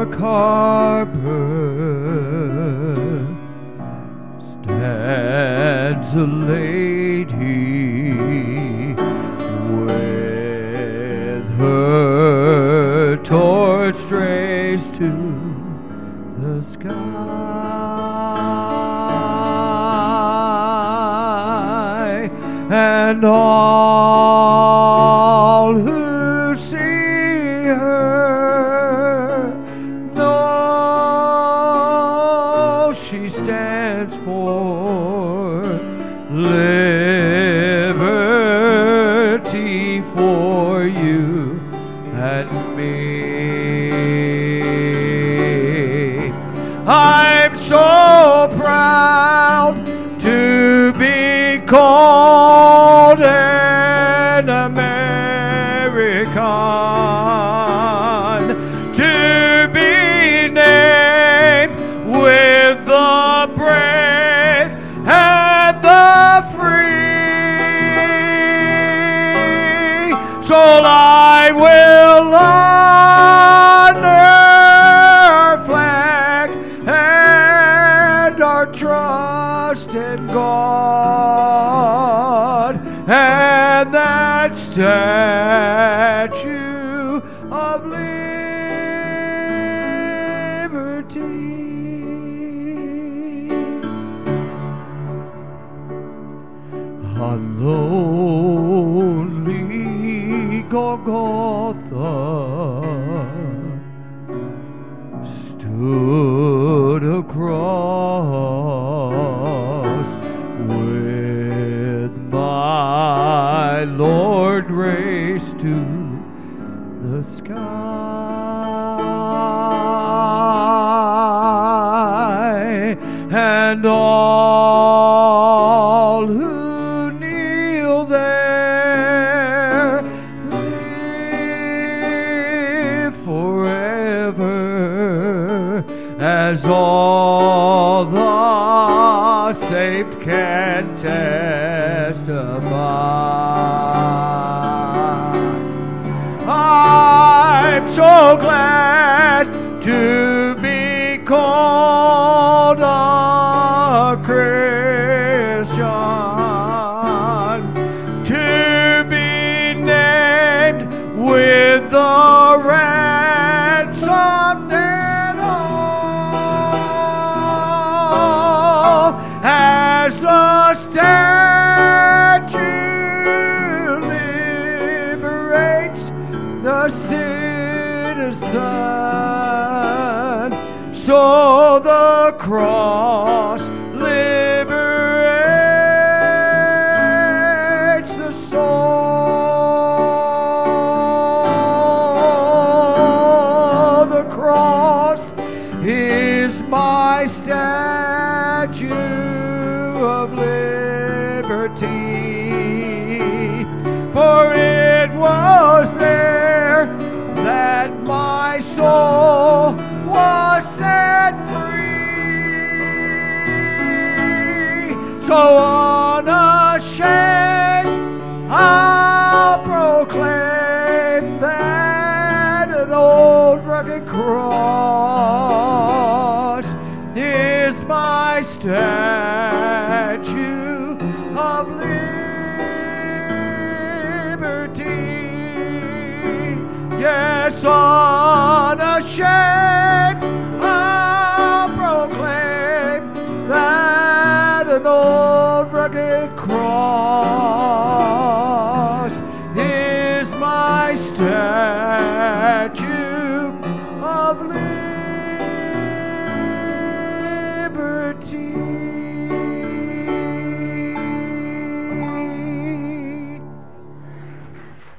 dark harbor stands a lady with her torch raised to the sky, and all who see her know she stands for liberty for you and me. I'm so proud to be called an American, to be named with the brave and the free. So I will honor our flag and our trust in God and that statue of liberty. On lonely Golgotha stood a cross with my Lord raised to the sky, and all who kneel there live forever, as all the saved can testify. I'm so glad to be called a Christian, to be named with the ransomed and all, as the statue liberates the citizen, so the cross liberates the soul. The cross is my statue of liberty, for it was there that my soul was set free. So unashamed, I'll proclaim that an old rugged cross is my statue of liberty. Yes, unashamed, I'll proclaim that an old rugged cross is my statue